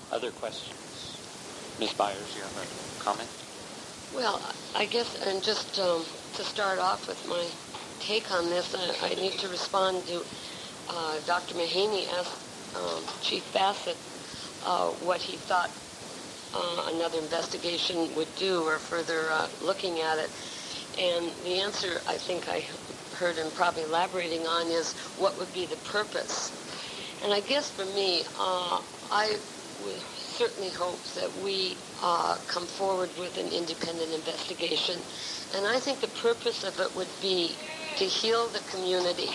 Other questions? Ms. Byers, you have a comment? Well, I guess, and just to start off with my take on this, I need to respond to Dr. Mahaney asked Chief Bassett what he thought another investigation would do, or further looking at it. And the answer I think I heard him probably elaborating on is what would be the purpose. And I guess for me, I would certainly hope that we come forward with an independent investigation. And I think the purpose of it would be to heal the community.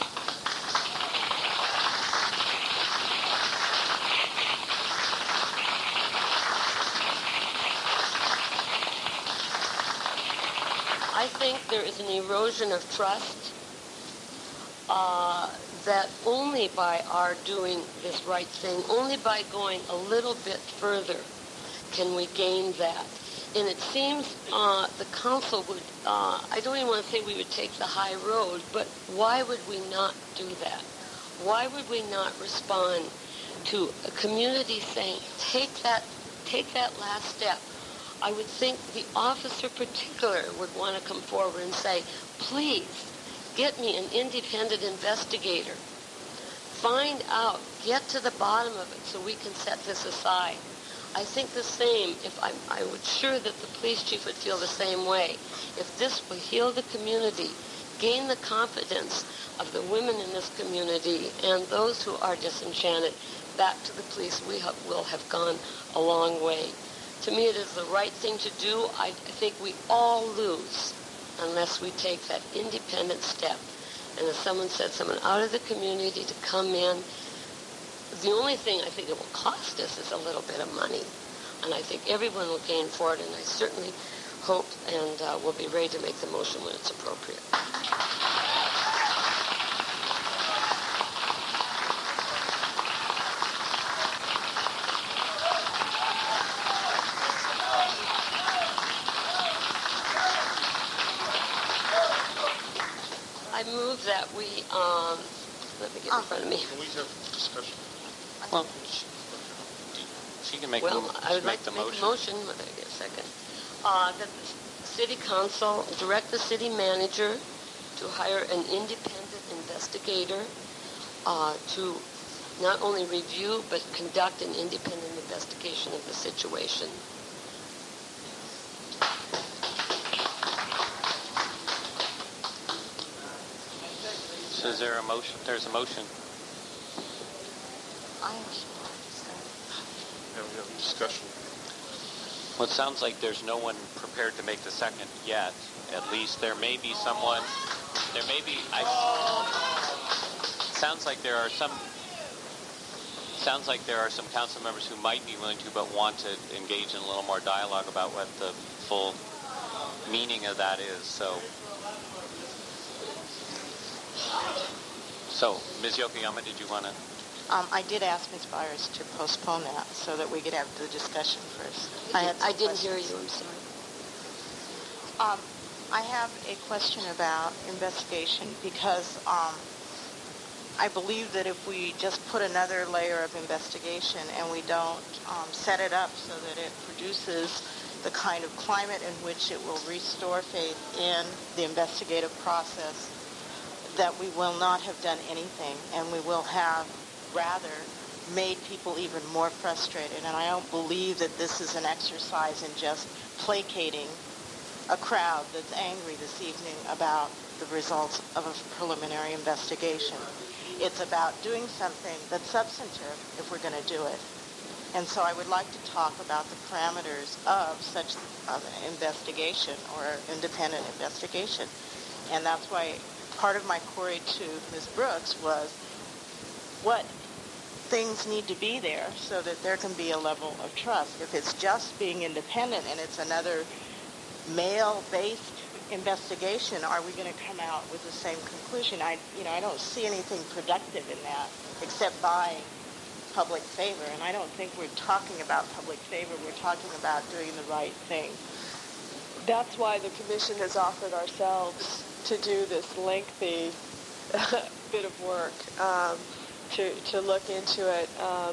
I think there is an erosion of trust that only by our doing this right thing, only by going a little bit further can we gain that. And it seems the council would, I don't even want to say we would take the high road, but why would we not do that? Why would we not respond to a community saying, take that last step? I would think the officer particular would want to come forward and say, please, get me an independent investigator. Find out, get to the bottom of it so we can set this aside. I think the same, I would sure that the police chief would feel the same way. If this will heal the community, gain the confidence of the women in this community and those who are disenchanted back to the police, we will have gone a long way. To me, it is the right thing to do. I think we all lose unless we take that independent step. And as someone said, someone out of the community to come in. The only thing I think it will cost us is a little bit of money. And I think everyone will gain for it, and I certainly hope and will be ready to make the motion when it's appropriate. I move that we, let me get in front of me. Can we have discussion? Well, she can make, I would like to make a motion, let me get a second, that the city council direct the city manager to hire an independent investigator to not only review but conduct an independent investigation of the situation. So is there a motion? There's a motion. Yeah, we have discussion. Well, it sounds like there's no one prepared to make the second yet. At least there may be someone. There may be. Sounds like there are some. Sounds like there are some council members who might be willing to, but want to engage in a little more dialogue about what the full meaning of that is. So, Ms. Yokoyama, did you want to? I did ask Ms. Byers to postpone that so that we could have the discussion first. I didn't hear you, I'm sorry. I have a question about investigation because I believe that if we just put another layer of investigation and we don't set it up so that it produces the kind of climate in which it will restore faith in the investigative process, that we will not have done anything, and we will have rather made people even more frustrated. And I don't believe that this is an exercise in just placating a crowd that's angry this evening about the results of a preliminary investigation. It's about doing something that's substantive if we're going to do it. And so I would like to talk about the parameters of such an investigation or independent investigation. And that's why part of my query to Ms. Brooks was what things need to be there so that there can be a level of trust. If it's just being independent and it's another male-based investigation, are we going to come out with the same conclusion? I don't see anything productive in that except buying public favor. And I don't think we're talking about public favor. We're talking about doing the right thing. That's why the commission has offered ourselves to do this lengthy bit of work, to look into it.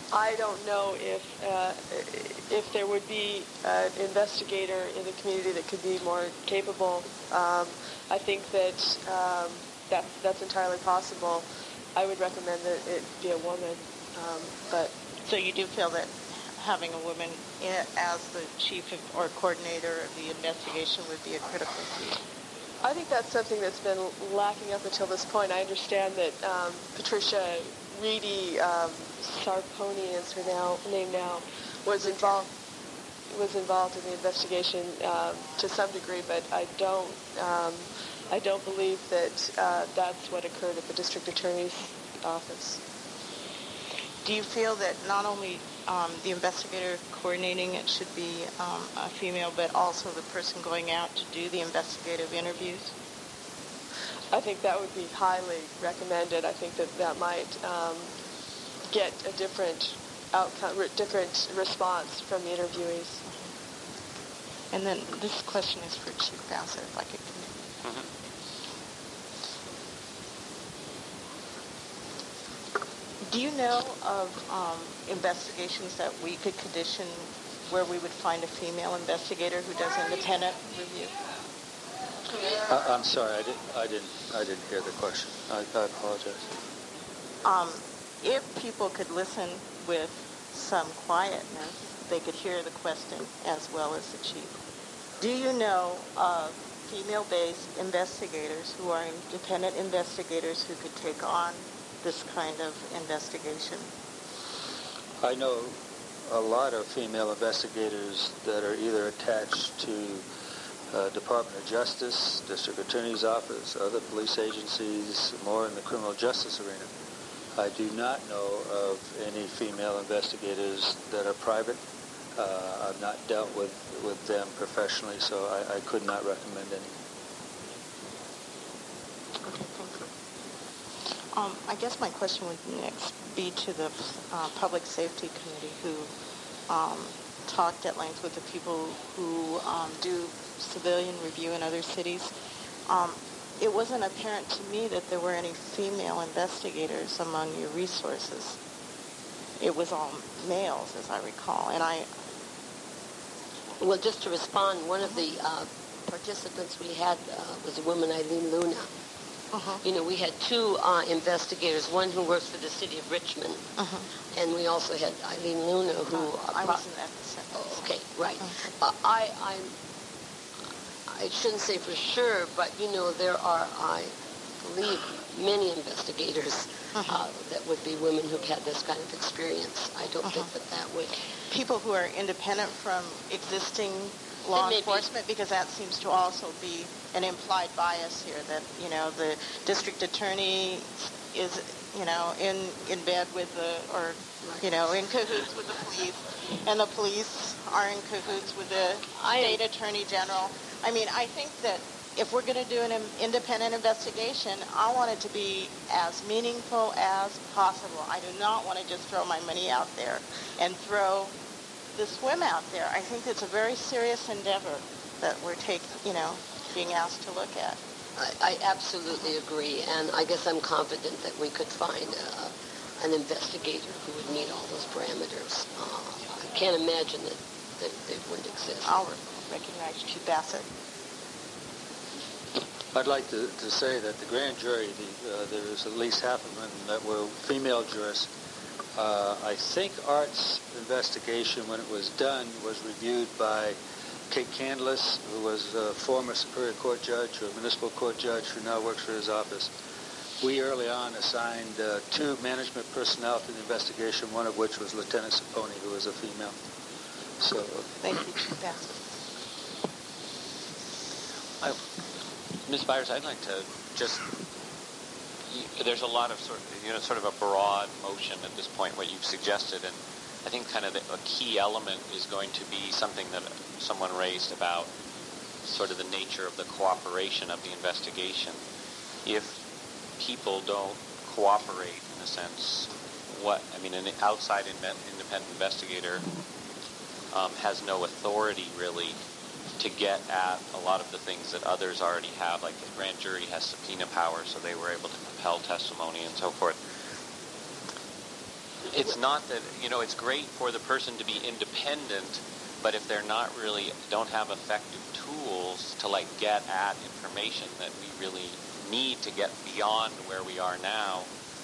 I don't know if there would be an investigator in the community that could be more capable. I think that that's entirely possible. I would recommend that it be a woman, but So you do feel that having a woman as the chief or coordinator of the investigation would be a critical key? I think that's something that's been lacking up until this point. I understand that Patricia Reedy Sarponi is her name now, was involved in the investigation to some degree, but I don't believe that that's what occurred at the district attorney's office. Do you feel that not only the investigator coordinating it should be a female, but also the person going out to do the investigative interviews? I think that would be highly recommended. I think that might get a different outcome, different response from the interviewees. And then this question is for Chief Bassett, if I could continue. Mm-hmm. Do you know of investigations that we could condition where we would find a female investigator who does independent review? I'm sorry, I didn't hear the question. I apologize. If people could listen with some quietness, they could hear the question as well as the chief. Do you know of female-based investigators who are independent investigators who could take on this kind of investigation? I know a lot of female investigators that are either attached to Department of Justice, District Attorney's Office, other police agencies, more in the criminal justice arena. I do not know of any female investigators that are private. I've not dealt with them professionally, so I could not recommend any. Okay, thank you. I guess my question would next be to the Public Safety Committee, who talked at length with the people who do civilian review in other cities. It wasn't apparent to me that there were any female investigators among your resources. It was all males, as I recall. And Well, just to respond, one of the participants we had was a woman, Eileen Luna. You know, we had two investigators, one who works for the city of Richmond, and we also had Eileen Luna, who... I wasn't at the second. Okay, right. I shouldn't say for sure, but, you know, there are, I believe, many investigators that would be women who've had this kind of experience. I don't think that would... People who are independent from existing law enforcement, because that seems to also be an implied bias here, that, you know, the district attorney is, you know, in bed with in cahoots with the police, and the police are in cahoots with the state attorney general. I mean, I think that if we're going to do an independent investigation, I want it to be as meaningful as possible. I do not want to just throw my money out there and throw the swim out there. I think it's a very serious endeavor that we're being asked to look at. I absolutely agree, and I guess I'm confident that we could find an investigator who would meet all those parameters. I can't imagine that they wouldn't exist. I'll recognize Chief Bassett. I'd like to say that the grand jury, there was at least half of them that were female jurists. I think Art's investigation, when it was done, was reviewed by Kate Candless, who was a former Superior Court judge or municipal court judge who now works for his office. We early on assigned two management personnel to the investigation, one of which was Lieutenant Saponi, who was a female. So, thank you, Chief Bassett. Ms. Byers, I'd like to just... There's a lot of sort of a broad motion at this point, what you've suggested, and I think kind of a key element is going to be something that someone raised about sort of the nature of the cooperation of the investigation. If people don't cooperate, in a sense, an outside independent investigator has no authority, really, to get at a lot of the things that others already have, like the grand jury has subpoena power, so they were able to compel testimony and so forth. It's not that, it's great for the person to be independent, but if they're don't have effective tools to get at information that we really need to get beyond where we are now,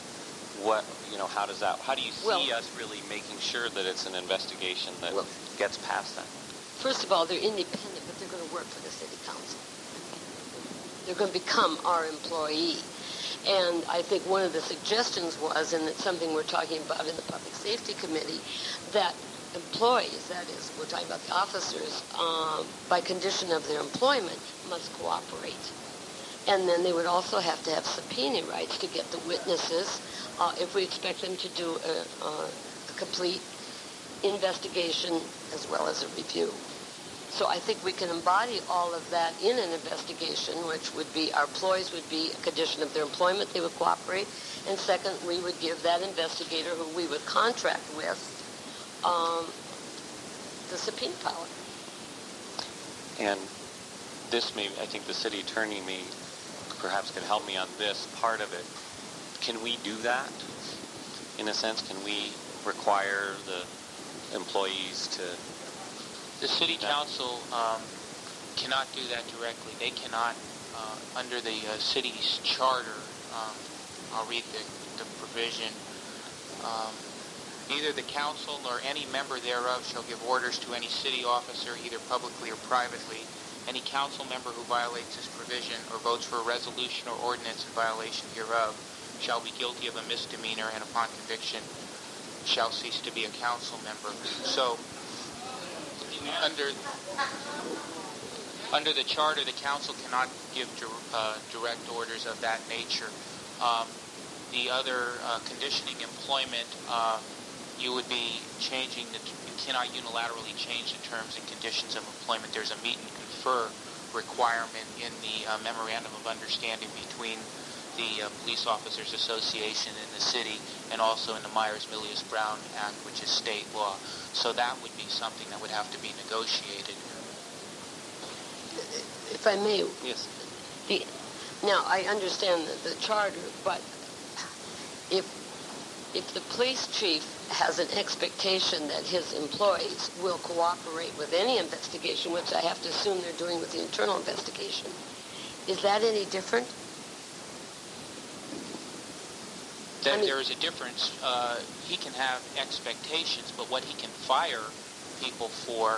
how do you see us really making sure that it's an investigation that gets past that? First of all, they're independent, but they're going to work for the city council. They're going to become our employee. And I think one of the suggestions was, and it's something we're talking about in the Public Safety Committee, that employees, that is, we're talking about the officers, by condition of their employment, must cooperate. And then they would also have to have subpoena rights to get the witnesses if we expect them to do a complete investigation as well as a review. So I think we can embody all of that in an investigation, which would be our employees would be a condition of their employment, they would cooperate, and second, we would give that investigator who we would contract with the subpoena power. And I think the city attorney perhaps could help me on this part of it. Can we do that, in a sense? Can we require the employees to... The city council cannot do that directly. They cannot, under the city's charter, I'll read the provision, neither the council nor any member thereof shall give orders to any city officer, either publicly or privately. Any council member who violates this provision or votes for a resolution or ordinance in violation hereof shall be guilty of a misdemeanor and upon conviction shall cease to be a council member. So, under the charter, the council cannot give direct orders of that nature. The other conditioning employment, you would be changing you cannot unilaterally change the terms and conditions of employment. There's a meet and confer requirement in the memorandum of understanding between the Police Officers Association in the city and also in the Myers-Milius-Brown Act, which is state law. So that would be something that would have to be negotiated. If I may. Yes. Now, I understand the charter, but if the police chief has an expectation that his employees will cooperate with any investigation, which I have to assume they're doing with the internal investigation, is that any different? There is a difference. He can have expectations, but what he can fire people for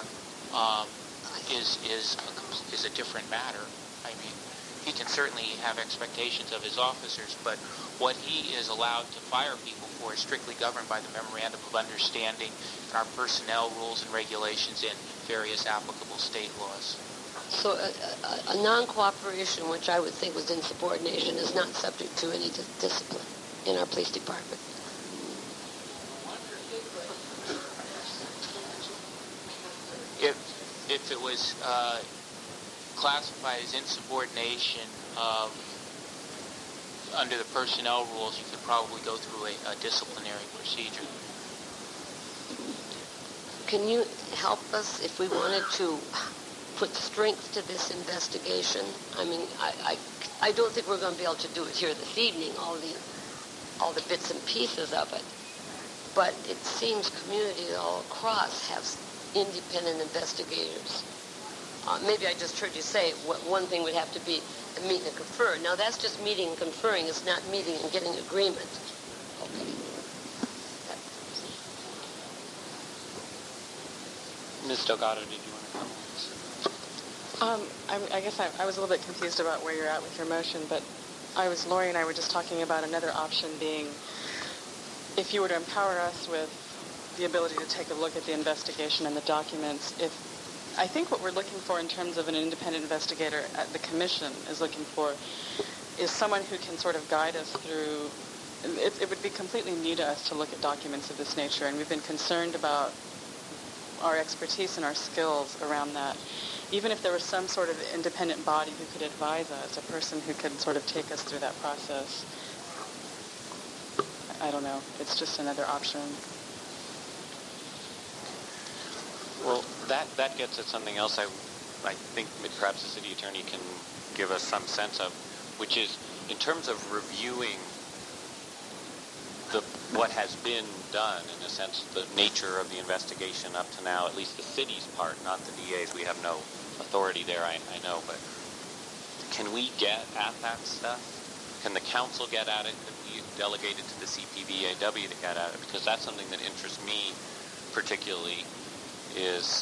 is a different matter. I mean, he can certainly have expectations of his officers, but what he is allowed to fire people for is strictly governed by the Memorandum of Understanding and our personnel rules and regulations in various applicable state laws. So a non-cooperation, which I would think was insubordination, is not subject to any discipline in our police department. If it was classified as insubordination under the personnel rules, you could probably go through a disciplinary procedure. Can you help us if we wanted to put strength to this investigation? I mean, I don't think we're going to be able to do it here this evening, all the bits and pieces of it. But it seems communities all across have independent investigators. Maybe I just heard you say one thing would have to be a meet and confer. Now, that's just meeting and conferring. It's not meeting and getting agreement. Okay. Ms. Delgado, did you want to comment? I guess I was a little bit confused about where you're at with your motion, but Lori and I were just talking about another option being, if you were to empower us with the ability to take a look at the investigation and the documents, I think what we're looking for in terms of an independent investigator at the commission is looking for is someone who can sort of guide us through. It would be completely new to us to look at documents of this nature, and we've been concerned about our expertise and our skills around that. Even if there was some sort of independent body who could advise us, a person who could sort of take us through that process. I don't know. It's just another option. Well, that gets at something else I think perhaps the city attorney can give us some sense of, which is in terms of reviewing what has been done, in a sense, the nature of the investigation up to now, at least the city's part, not the DA's. We have no authority there, I know, but can we get at that stuff? Can the council get at it? Could we delegate it to the CPVAW to get at it? Because that's something that interests me particularly is,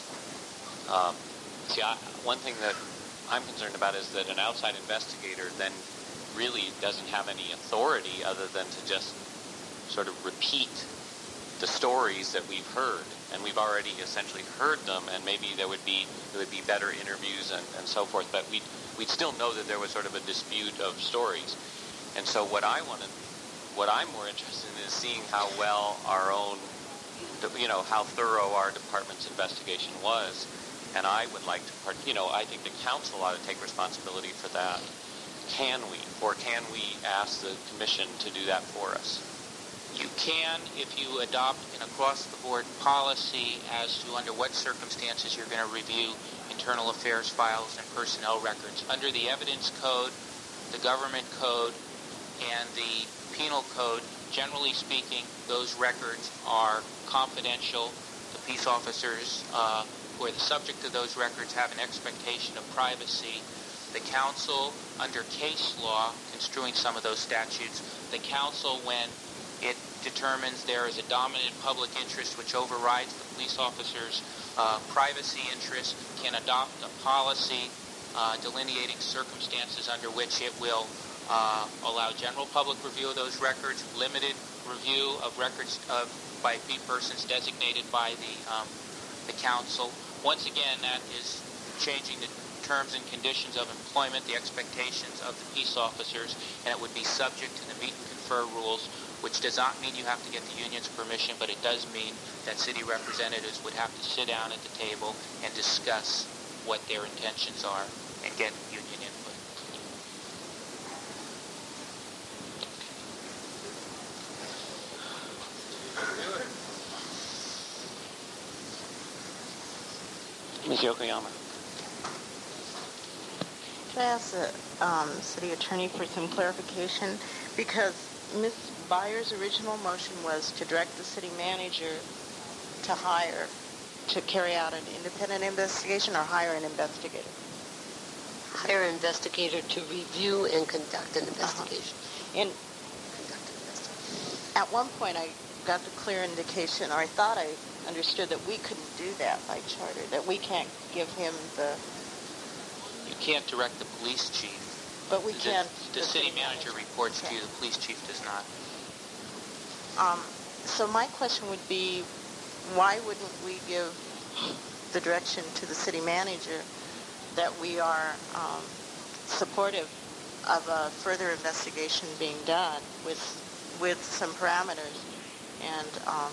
one thing that I'm concerned about is that an outside investigator then really doesn't have any authority other than to just sort of repeat the stories that we've heard, and we've already essentially heard them, and maybe there would be better interviews and so forth, but we'd still know that there was sort of a dispute of stories. And so what I'm more interested in is seeing how well our own, how thorough our department's investigation was, and I would like to I think the council ought to take responsibility for that. Can we ask the commission to do that for us? You can if you adopt an across-the-board policy as to under what circumstances you're going to review internal affairs files and personnel records. Under the evidence code, the government code, and the penal code, generally speaking, those records are confidential. The peace officers who are the subject of those records have an expectation of privacy. The council, under case law, construing some of those statutes, the council, when it determines there is a dominant public interest which overrides the police officer's privacy interest, can adopt a policy delineating circumstances under which it will allow general public review of those records, limited review of records by persons designated by the council. Once again, that is changing the terms and conditions of employment, the expectations of the peace officers, and it would be subject to the meet and confer rules, which does not mean you have to get the union's permission, but it does mean that city representatives would have to sit down at the table and discuss what their intentions are and get union input. Ms. Yokoyama. Could I ask the city attorney for some clarification? Because Ms. Byers' original motion was to direct the city manager to carry out an independent investigation or hire an investigator? Hire an investigator to review and conduct an investigation. And at one point I got the clear indication, or I thought I understood that we couldn't do that by charter, that we can't give him the... You can't direct the police chief. But we can... The city manager reports to you, the police chief does not. So my question would be, why wouldn't we give the direction to the city manager that we are supportive of a further investigation being done with some parameters and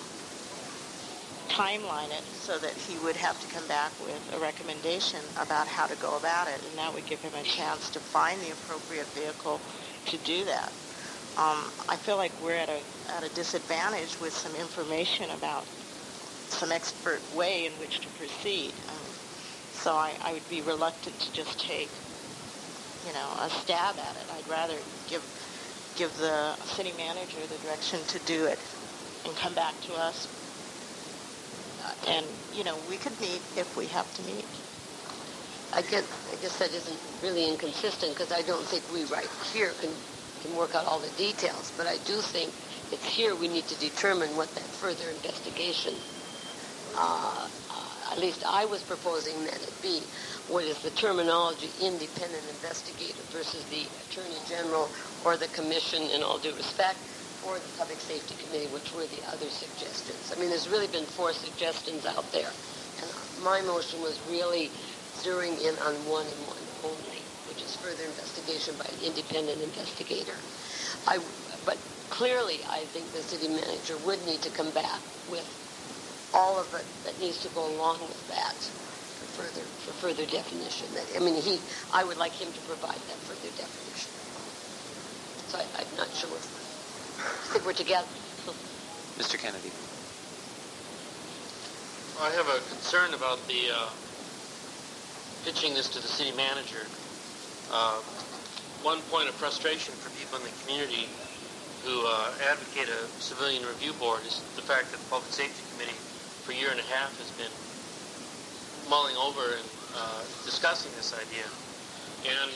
timeline it so that he would have to come back with a recommendation about how to go about it, and that would give him a chance to find the appropriate vehicle to do that. I feel like we're at a disadvantage with some information about some expert way in which to proceed. So I would be reluctant to just take, a stab at it. I'd rather give the city manager the direction to do it and come back to us. And, we could meet if we have to meet. I guess that isn't really inconsistent because I don't think we right here can work out all the details, but I do think it's here we need to determine what that further investigation, at least I was proposing that it be, what is the terminology independent investigator versus the Attorney General or the Commission, in all due respect, or the Public Safety Committee, which were the other suggestions. I mean, there's really been 4 suggestions out there, and my motion was really zeroing in on one and one only, which is further investigation by an independent investigator. But clearly, I think the city manager would need to come back with all of it that needs to go along with that for further definition. I would like him to provide that further definition. So I'm not sure. I think we're together. Mr. Kennedy. I have a concern about the pitching this to the city manager. One point of frustration for people in the community who advocate a civilian review board is the fact that the Public Safety Committee for a year and a half has been mulling over and discussing this idea. And,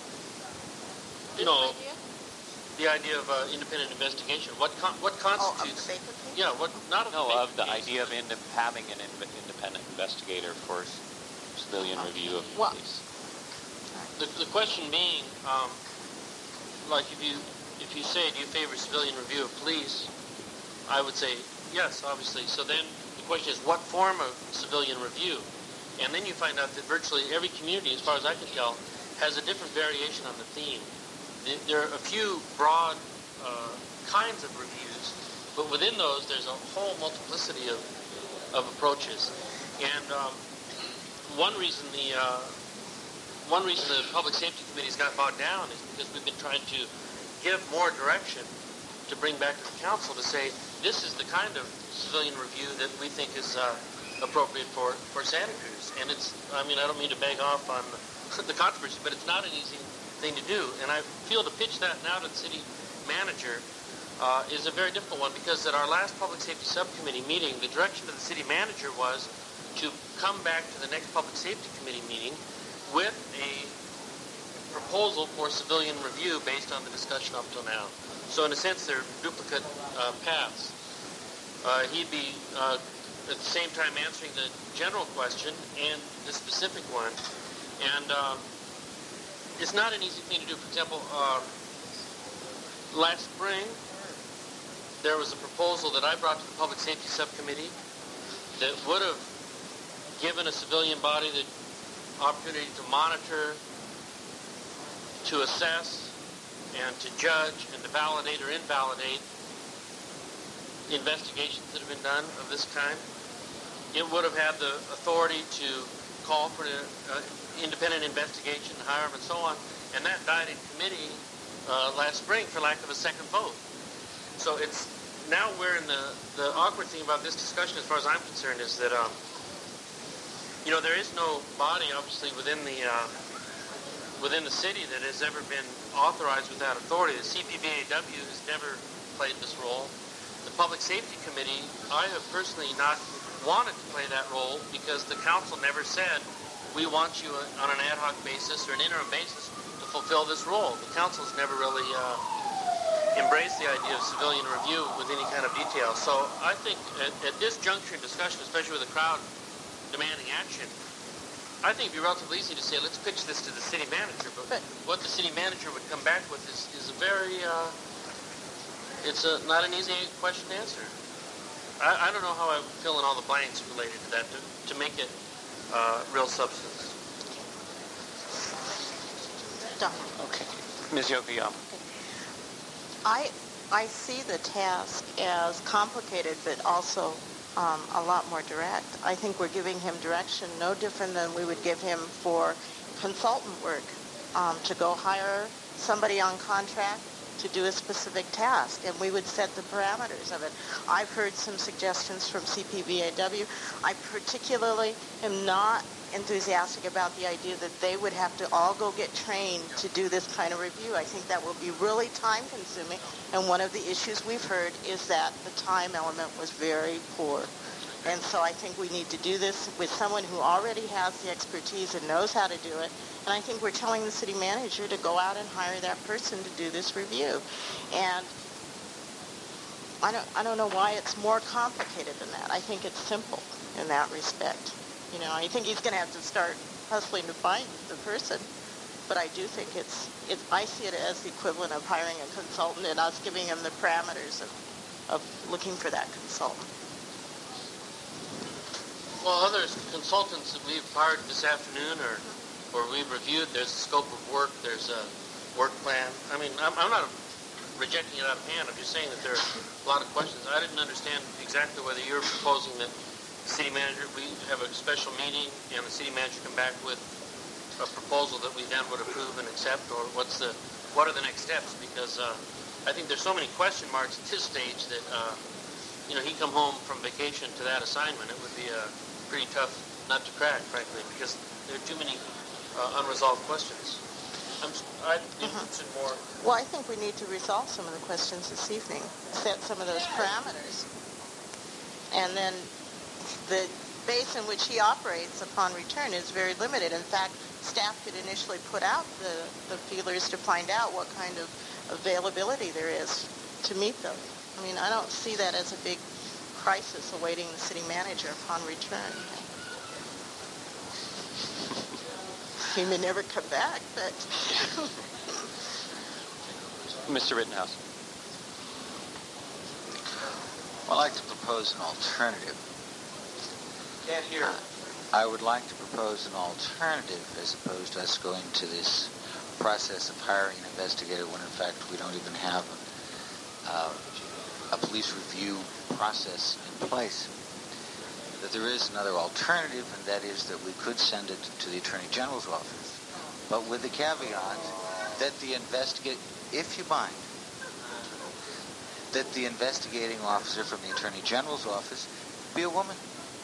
the idea of independent investigation. What constitutes... of the idea of having an independent investigator for civilian review of police. The question being, like if you say, do you favor civilian review of police? I would say yes, obviously. So then the question is, what form of civilian review? And then you find out that virtually every community, as far as I can tell, has a different variation on the theme. There are a few broad kinds of reviews, but within those there's a whole multiplicity of approaches. And one reason the Public Safety Committee's got bogged down is because we've been trying to give more direction to bring back to the council to say this is the kind of civilian review that we think is appropriate for Santa Cruz. And it's, I don't mean to beg off on the controversy, but it's not an easy thing to do. And I feel to pitch that now to the city manager is a very difficult one, because at our last Public Safety Subcommittee meeting, the direction of the city manager was to come back to the next Public Safety Committee meeting with a proposal for civilian review based on the discussion up till now. So in a sense, they're duplicate paths. He'd be at the same time answering the general question and the specific one. And it's not an easy thing to do. For example, last spring, there was a proposal that I brought to the Public Safety Subcommittee that would have given a civilian body the opportunity to monitor, to assess, and to judge, and to validate or invalidate investigations that have been done of this kind. It would have had the authority to call for an independent investigation, hire them, and so on. And that died in committee last spring for lack of a second vote. So it's now we're in the awkward thing about this discussion, as far as I'm concerned, is that there is no body, obviously, within the city that has ever been authorized without authority. The CPVAW has never played this role. The Public Safety Committee, I have personally not wanted to play that role, because the council never said, we want you on an ad hoc basis or an interim basis to fulfill this role. The council's never really embraced the idea of civilian review with any kind of detail. So I think at this juncture in discussion, especially with the crowd demanding action, I think it'd be relatively easy to say, let's pitch this to the city manager. But what the city manager would come back with is a very, not an easy question to answer. I don't know how I would fill in all the blanks related to that to make it real substance. Okay. Ms. Yokoyama. I see the task as complicated, but also a lot more direct. I think we're giving him direction no different than we would give him for consultant work, to go hire somebody on contract to do a specific task, and we would set the parameters of it. I've heard some suggestions from CPVAW. I particularly am not enthusiastic about the idea that they would have to all go get trained to do this kind of review. I think that will be really time-consuming, and one of the issues we've heard is that the time element was very poor. And so I think we need to do this with someone who already has the expertise and knows how to do it. And I think we're telling the city manager to go out and hire that person to do this review. And I don't know why it's more complicated than that. I think it's simple in that respect. I think he's going to have to start hustling to find the person. But I do think I see it as the equivalent of hiring a consultant and us giving him the parameters of looking for that consultant. Well, other consultants that we've hired this afternoon or we've reviewed, there's a scope of work, there's a work plan. I'm not rejecting it out of hand. I'm just saying that there are a lot of questions. I didn't understand exactly whether you're proposing that the city manager, we have a special meeting and the city manager come back with a proposal that we then would approve and accept, or what are the next steps? Because I think there's so many question marks at this stage that he come home from vacation to that assignment. It would be a pretty tough nut to crack, frankly, because there are too many unresolved questions. I'd be interested more. Well, I think we need to resolve some of the questions this evening, set some of those parameters. And then the base in which he operates upon return is very limited. In fact, staff could initially put out the feelers to find out what kind of availability there is to meet them. I mean, I don't see that as a big crisis awaiting the city manager upon return. He may never come back, but... Mr. Rittenhouse. Well, I'd like to propose an alternative. Can't hear. I would like to propose an alternative as opposed to us going to this process of hiring an investigator when, in fact, we don't even have a police review process in place. That there is another alternative, and that is that we could send it to the Attorney General's office, but with the caveat that if you mind, that the investigating officer from the Attorney General's office be a woman.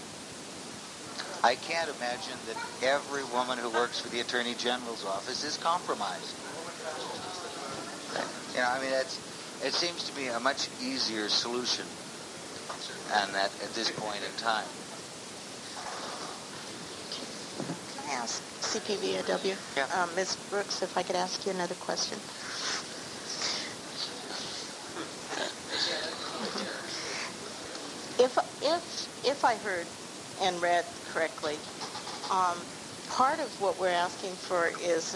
I can't imagine that every woman who works for the Attorney General's office is compromised. You know, I mean, it seems to be a much easier solution, and that at this point in time. Can I ask CPVAW? Yeah. Ms. Brooks, if I could ask you another question. If I heard and read correctly, part of what we're asking for is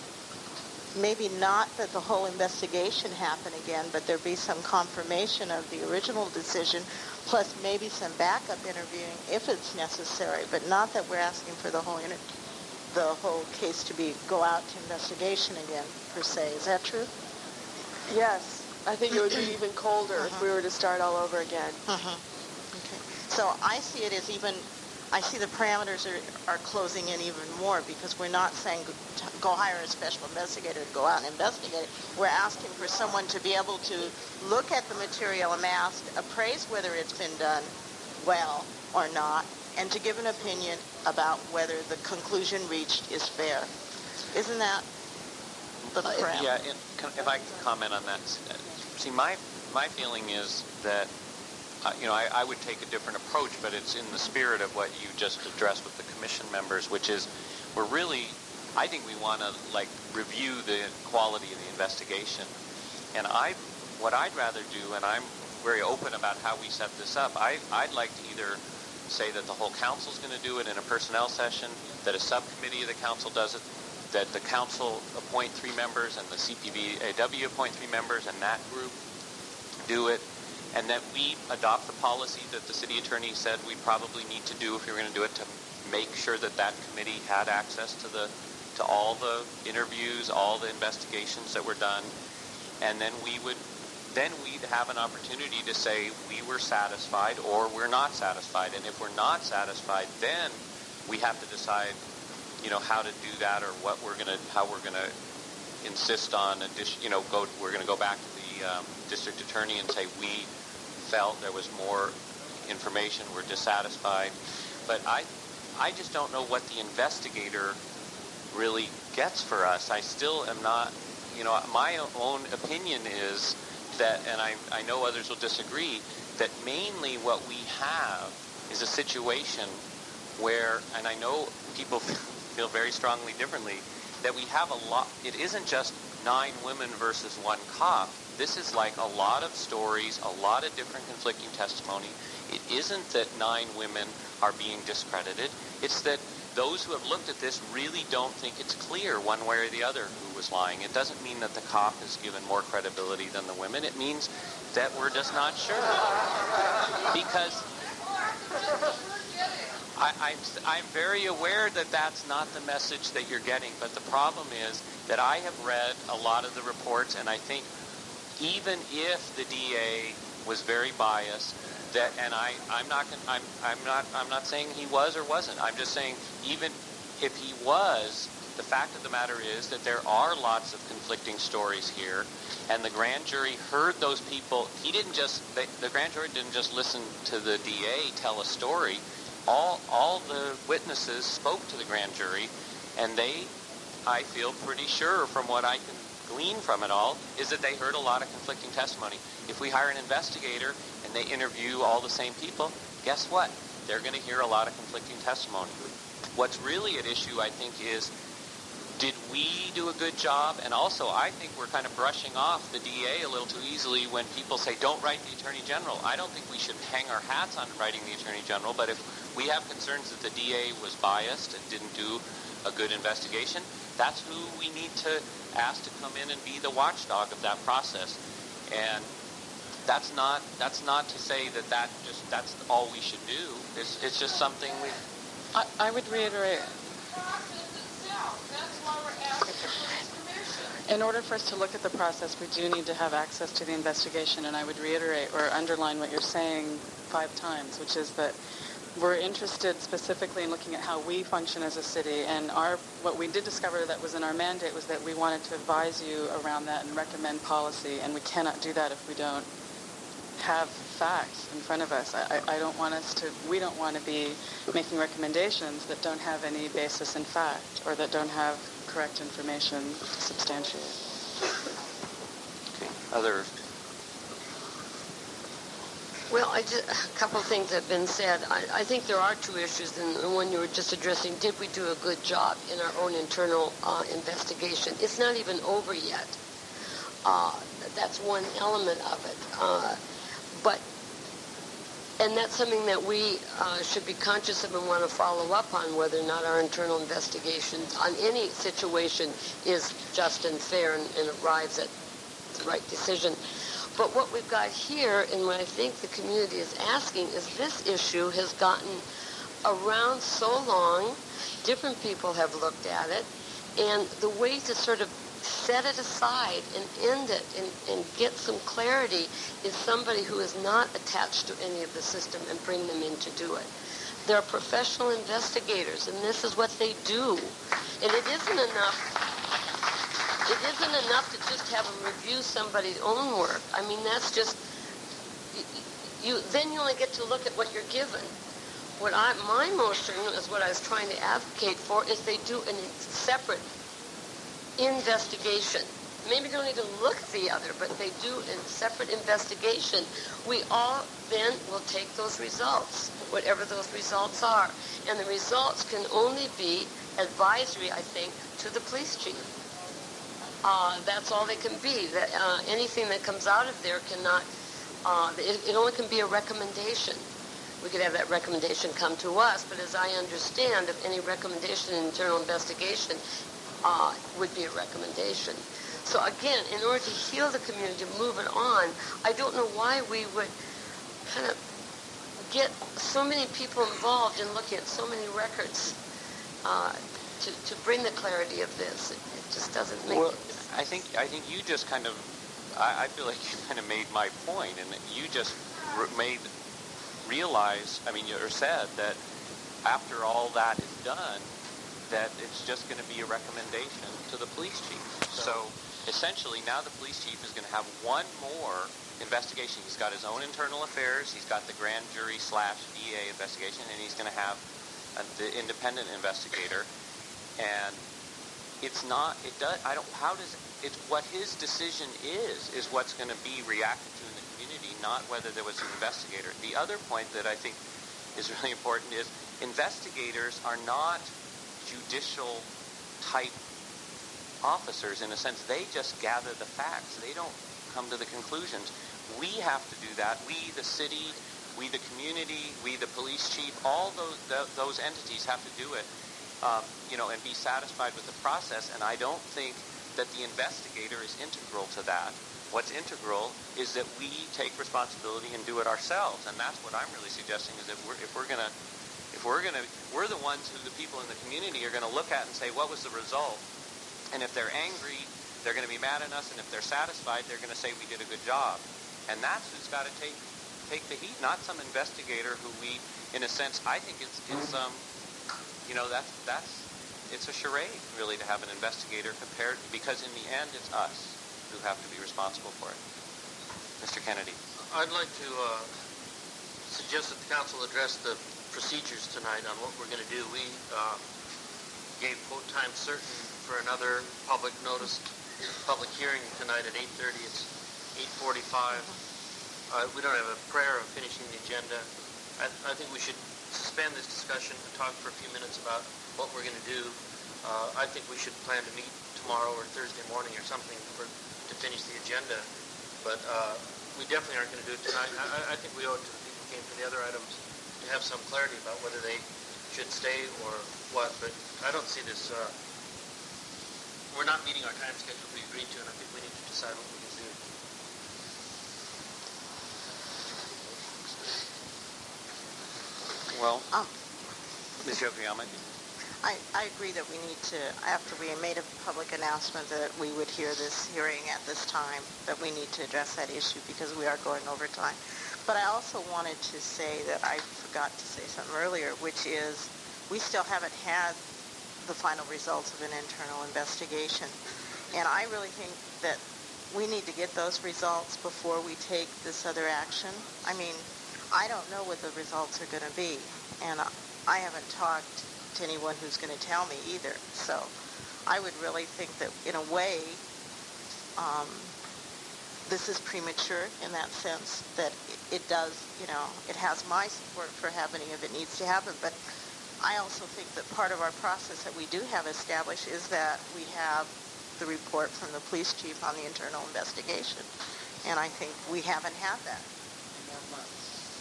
maybe not that the whole investigation happen again, but there be some confirmation of the original decision, plus maybe some backup interviewing if it's necessary, but not that we're asking for the whole case to go out to investigation again, per se. Is that true? Yes. I think it would be even colder if we were to start all over again. Okay. So I see it as I see the parameters are closing in even more, because we're not saying go hire a special investigator to go out and investigate it. We're asking for someone to be able to look at the material amassed, appraise whether it's been done well or not, and to give an opinion about whether the conclusion reached is fair. Isn't that the parameter? Yeah, if I can comment on that. See, my feeling is that I would take a different approach, but it's in the spirit of what you just addressed with the commission members, which is I think we want to review the quality of the investigation. And what I'd rather do, and I'm very open about how we set this up, I'd like to either say that the whole council's going to do it in a personnel session, that a subcommittee of the council does it, that the council appoint 3 members and the CPVAW appoint 3 members, and that group do it, and that we adopt the policy that the city attorney said we probably need to do if we were going to do it, to make sure that that committee had access to all the interviews, all the investigations that were done, and then we'd have an opportunity to say we were satisfied or we're not satisfied. And if we're not satisfied, then we have to decide, how to do that, or how we're gonna insist on we're gonna go back to the district attorney and say we felt there was more information, we're dissatisfied. But I just don't know what the investigator really gets for us. I still am not, my own opinion is that, and I know others will disagree, that mainly what we have is a situation where, and I know people feel very strongly differently, that we have a lot, it isn't just 9 women versus 1 cop. This is like a lot of stories, a lot of different conflicting testimony. It isn't that 9 women are being discredited. It's that those who have looked at this really don't think it's clear one way or the other who was lying. It doesn't mean that the cop is given more credibility than the women. It means that we're just not sure. Because I'm very aware that that's not the message that you're getting. But the problem is that I have read a lot of the reports, and I think even if the DA was very biased, I'm not saying he was or wasn't. I'm just saying even if he was, the fact of the matter is that there are lots of conflicting stories here, and the grand jury heard those people. The grand jury didn't just listen to the DA tell a story. All the witnesses spoke to the grand jury, and they I feel pretty sure from what I can glean from it all is that they heard a lot of conflicting testimony. If we hire an investigator and they interview all the same people, guess what? They're going to hear a lot of conflicting testimony. What's really at issue, I think, is did we do a good job? And also, I think we're kind of brushing off the DA a little too easily when people say, don't write the Attorney General. I don't think we should hang our hats on writing the Attorney General, but if we have concerns that the DA was biased and didn't do a good investigation, that's who we need to ask to come in and be the watchdog of that process. And that's not to say that's all we should do. It's just something we... I would reiterate, in order for us to look at the process, we do need to have access to the investigation, and I would reiterate or underline what you're saying 5 times, which is that we're interested specifically in looking at how we function as a city, and what we did discover that was in our mandate was that we wanted to advise you around that and recommend policy, and we cannot do that if we don't have facts in front of us. We don't want to be making recommendations that don't have any basis in fact or that don't have correct information to substantiate. Okay. Other... Well, a couple of things have been said. I think there are 2 issues, and the one you were just addressing, did we do a good job in our own internal investigation? It's not even over yet. That's one element of it. And that's something that we should be conscious of and want to follow up on, whether or not our internal investigation on any situation is just and fair and arrives at the right decision. But what we've got here, and what I think the community is asking, is this issue has gotten around so long, different people have looked at it, and the way to sort of set it aside and end it and get some clarity is somebody who is not attached to any of the system and bring them in to do it. There are professional investigators, and this is what they do. And it isn't enough to just have them review somebody's own work. I mean, that's just, then you only get to look at what you're given. My motion is what I was trying to advocate for, is they do a separate investigation. Maybe they don't even look at the other, but they do a separate investigation. We all then will take those results, whatever those results are. And the results can only be advisory, I think, to the police chief. That's all they can be. Anything that comes out of there cannot, it only can be a recommendation. We could have that recommendation come to us, but as I understand, if any recommendation in internal investigation would be a recommendation. So again, in order to heal the community, move it on, I don't know why we would kind of get so many people involved in looking at so many records to bring the clarity of this. It just doesn't make sense. I think you just kind of, I feel like you kind of made my point, and you just said that after all that is done, that it's just going to be a recommendation to the police chief. So essentially, now the police chief is going to have one more investigation. He's got his own internal affairs. He's got the grand jury / DA investigation, and he's going to have the independent investigator. And it's not. It does. I don't. How does? It's what his decision is what's going to be reacted to in the community, not whether there was an investigator. The other point that I think is really important is investigators are not judicial type officers in a sense. They just gather the facts. They don't come to the conclusions. We have to do that. We, the city, we, the community, we, the police chief, all those entities have to do it, and be satisfied with the process. And I don't think that the investigator is integral to that. What's integral is that we take responsibility and do it ourselves. And that's what I'm really suggesting, is that we're the ones who the people in the community are going to look at and say, what was the result? And if they're angry, they're going to be mad at us. And if they're satisfied, they're going to say we did a good job. And that's who's got to take the heat, not some investigator who we, in a sense, I think it's a charade, really, to have an investigator compared, because in the end, it's us who have to be responsible for it. Mr. Kennedy. I'd like to suggest that the council address the procedures tonight on what we're going to do. gave quote time certain for another public hearing tonight at 8:30. It's 8:45. We don't have a prayer of finishing the agenda. I think we should suspend this discussion and talk for a few minutes about what we're going to do. I think we should plan to meet tomorrow or Thursday morning or something to finish the agenda. But we definitely aren't going to do it tonight. I think we owe it to the people who came for the other items to have some clarity about whether they should stay or what. But I don't see this. We're not meeting our time schedule we agreed to, and I think we need to decide what we can do. Well, Ms. Yokoyama? I agree that we need to, after we made a public announcement that we would hear this hearing at this time, that we need to address that issue because we are going over time. But I also wanted to say that I forgot to say something earlier, which is we still haven't had the final results of an internal investigation. And I really think that we need to get those results before we take this other action. I mean, I don't know what the results are going to be, and I haven't talked to anyone who's going to tell me either. So I would really think that in a way this is premature in that sense, that it does, it has my support for happening if it needs to happen. But I also think that part of our process that we do have established is that we have the report from the police chief on the internal investigation. And I think we haven't had that in more months.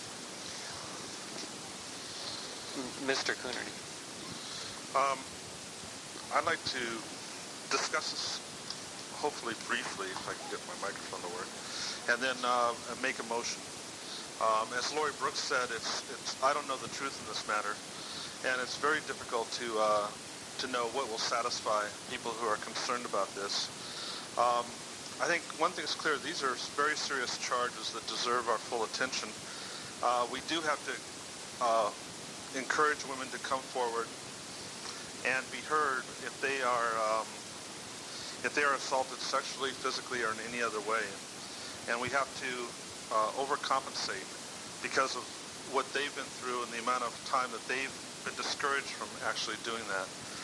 Mr. Coonerty. I'd like to discuss this, hopefully briefly, if I can get my microphone to work, and then make a motion. As Lori Brooks said, I don't know the truth in this matter, and it's very difficult to know what will satisfy people who are concerned about this. I think one thing is clear: these are very serious charges that deserve our full attention. We do have to encourage women to come forward and be heard if they are assaulted sexually, physically, or in any other way. And we have to overcompensate because of what they've been through and the amount of time that they've been discouraged from actually doing that.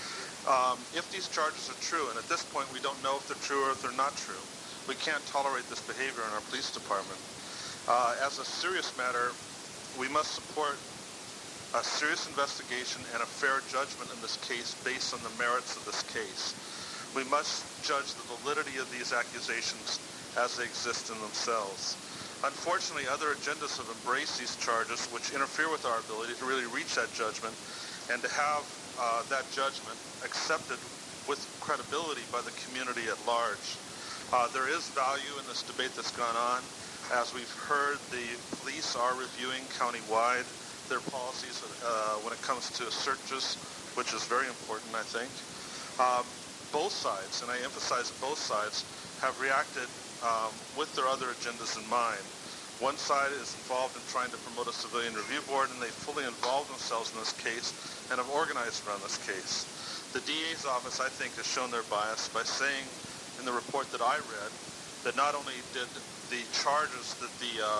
If these charges are true, and at this point we don't know if they're true or if they're not true, we can't tolerate this behavior in our police department. As a serious matter, we must support a serious investigation and a fair judgment in this case based on the merits of this case. We must judge the validity of these accusations as they exist in themselves. Unfortunately, other agendas have embraced these charges, which interfere with our ability to really reach that judgment and to have that judgment accepted with credibility by the community at large. There is value in this debate that's gone on. As we've heard, the police are reviewing countywide their policies when it comes to searches, which is very important, I think. Both sides, and I emphasize both sides, have reacted with their other agendas in mind. One side is involved in trying to promote a civilian review board, and they fully involved themselves in this case and have organized around this case. The DA's office, I think, has shown their bias by saying in the report that I read that not only did the charges that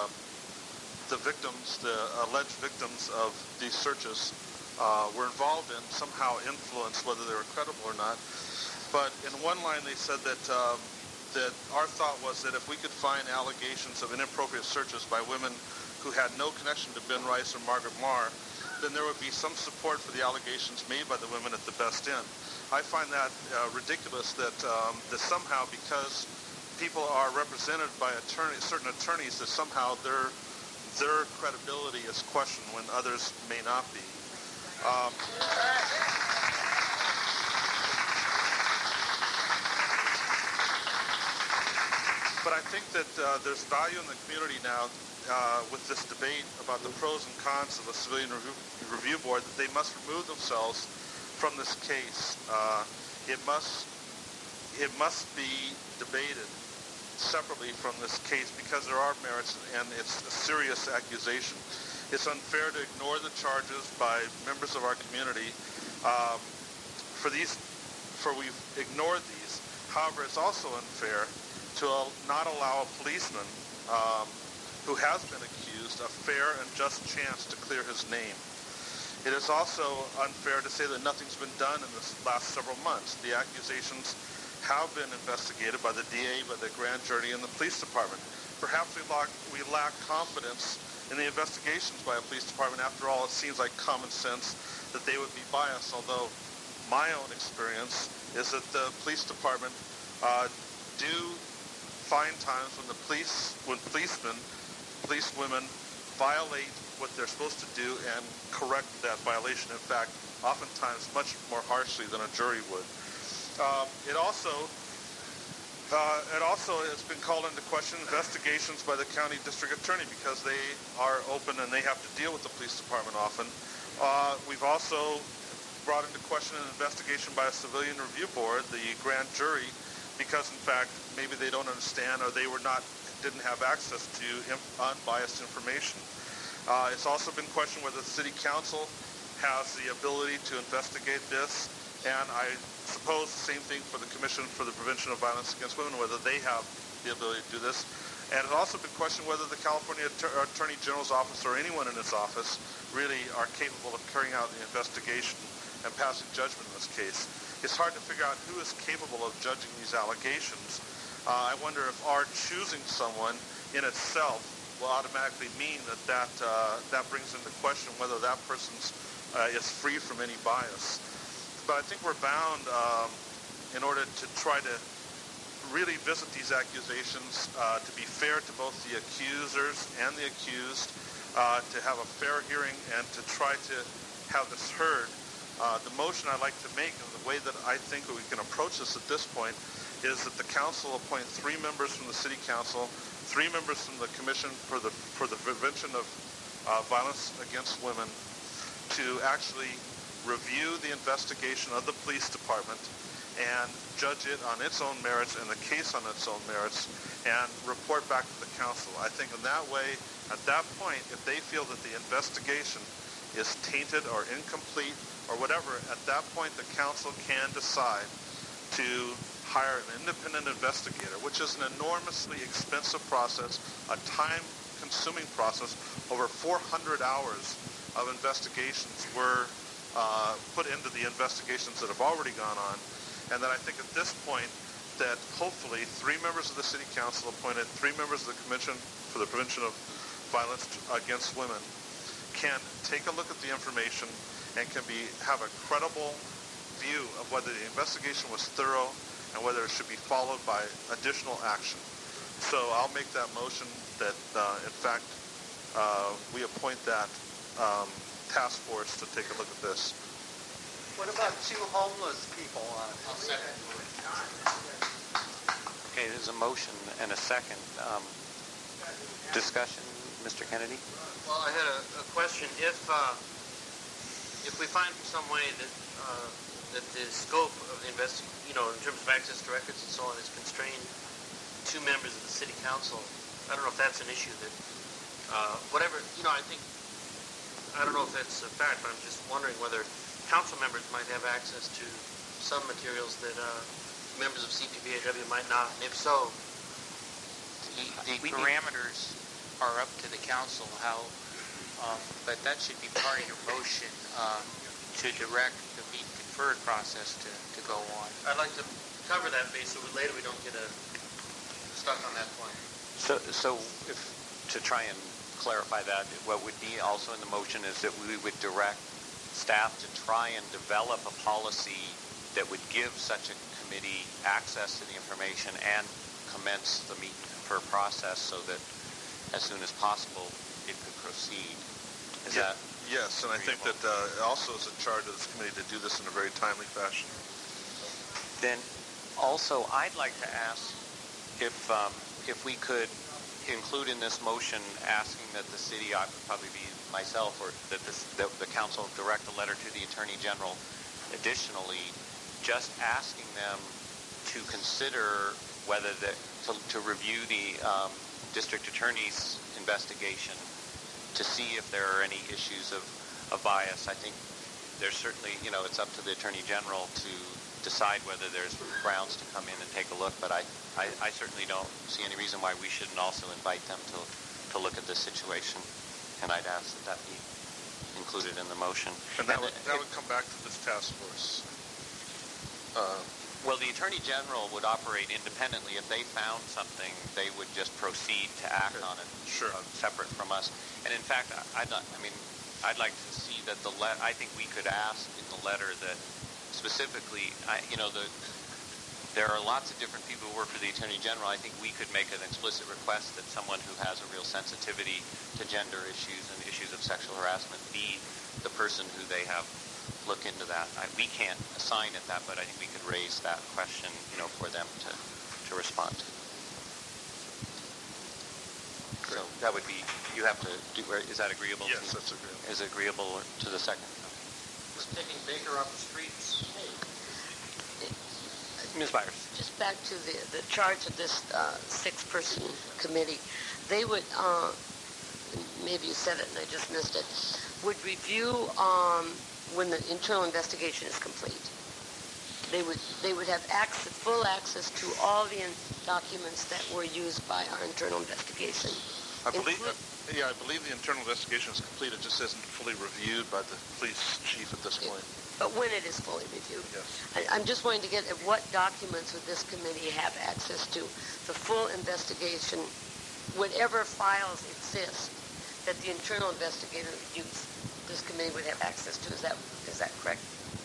the victims, the alleged victims of these searches were involved in somehow influenced whether they were credible or not. But in one line they said that our thought was that if we could find allegations of inappropriate searches by women who had no connection to Ben Rice or Margaret Marr, then there would be some support for the allegations made by the women at the Best Inn. I find that ridiculous that somehow, because people are represented by certain attorneys, that somehow their credibility is questioned when others may not be. But I think that there's value in the community now with this debate about the pros and cons of a civilian review board, that they must remove themselves from this case. It must be debated separately from this case because there are merits and it's a serious accusation. It's unfair to ignore the charges by members of our community for we've ignored these. However, it's also unfair to not allow a policeman who has been accused a fair and just chance to clear his name. It is also unfair to say that nothing's been done in the last several months. The accusations have been investigated by the DA, by the grand jury, and the police department. Perhaps we lack confidence in the investigations by a police department. After all, it seems like common sense that they would be biased, although my own experience is that the police department do find times when policewomen violate what they're supposed to do and correct that violation. In fact, oftentimes much more harshly than a jury would. It also has been called into question investigations by the county district attorney because they are open and they have to deal with the police department often. We've also brought into question an investigation by a civilian review board, the grand jury, because in fact maybe they don't understand or they didn't have access to unbiased information. It's also been questioned whether the city council has the ability to investigate this, and I suppose the same thing for the Commission for the Prevention of Violence Against Women, whether they have the ability to do this. And it's also been questioned whether the California Attorney General's office or anyone in his office really are capable of carrying out the investigation and passing judgment in this case. It's hard to figure out who is capable of judging these allegations. I wonder if our choosing someone in itself will automatically mean that brings into question whether that person is free from any bias. But I think we're bound, in order to try to really visit these accusations, to be fair to both the accusers and the accused, to have a fair hearing and to try to have this heard. The motion I'd like to make, and the way that I think we can approach this at this point, is that the council appoint 3 members from the city council, 3 members from the Commission for the Prevention of Violence Against Women, to actually review the investigation of the police department and judge it on its own merits and the case on its own merits and report back to the council. I think in that way, at that point, if they feel that the investigation is tainted or incomplete or whatever, at that point the council can decide to hire an independent investigator, which is an enormously expensive process, a time-consuming process. Over 400 hours of investigations were put into the investigations that have already gone on, and that I think at this point that hopefully 3 members of the City Council appointed, 3 members of the Commission for the Prevention of Violence Against Women can take a look at the information and can have a credible view of whether the investigation was thorough and whether it should be followed by additional action. So I'll make that motion that, in fact, we appoint that task force to take a look at this. What about 2 homeless people on it? I'll second. Okay, there's a motion and a second. Discussion, Mr. Kennedy? Well, I had a question. If we find some way that the scope of the investigation, in terms of access to records and so on, is constrained to members of the city council, I don't know if that's an issue that, whatever, I don't know if that's a fact, but I'm just wondering whether council members might have access to some materials that members of CPVAW might not, and if so, The parameters are up to the council, but that should be part of your motion to direct the meet and confer process to go on. I'd like to cover that base so later we don't get stuck on that point. So if to try and clarify that, what would be also in the motion is that we would direct staff to try and develop a policy that would give such a committee access to the information and commence the meet and confer process so that as soon as possible it could proceed. Yes, and I think that also is in charge of this committee to do this in a very timely fashion. Then also I'd like to ask if we could include in this motion asking that the city, I would probably be myself, or that the council direct a letter to the Attorney General, additionally, just asking them to consider whether to review the district attorney's investigation to see if there are any issues of bias. I think there's certainly, it's up to the Attorney General to decide whether there's grounds to come in and take a look, but I certainly don't see any reason why we shouldn't also invite them to look at this situation, and I'd ask that be included in the motion. And that would come back to this task force. Well, the Attorney General would operate independently. If they found something, they would just proceed to act on it, Sure. Separate from us. And in fact, I'd like to see that I think we could ask in the letter that specifically, there are lots of different people who work for the Attorney General. I think we could make an explicit request that someone who has a real sensitivity to gender issues and issues of sexual harassment be the person who they have look into that. We can't assign it that, but I think we could raise that question, for them to respond to. So that would be, you have to do, is that agreeable? Yes, that's agreeable. Is it agreeable to the second? We're taking Baker off the streets. Ms. Byers. Just back to the charge of this six-person committee. They would, maybe you said it and I just missed it, would review when the internal investigation is complete. They would have full access to all the documents that were used by our internal investigation. I believe the internal investigation is complete. It just isn't fully reviewed by the police chief at this point. But when it is fully reviewed. Yes. I'm just wanting to get at what documents would this committee have access to. The full investigation, whatever files exist that the internal investigator reviews, this committee would have access to. Is that correct?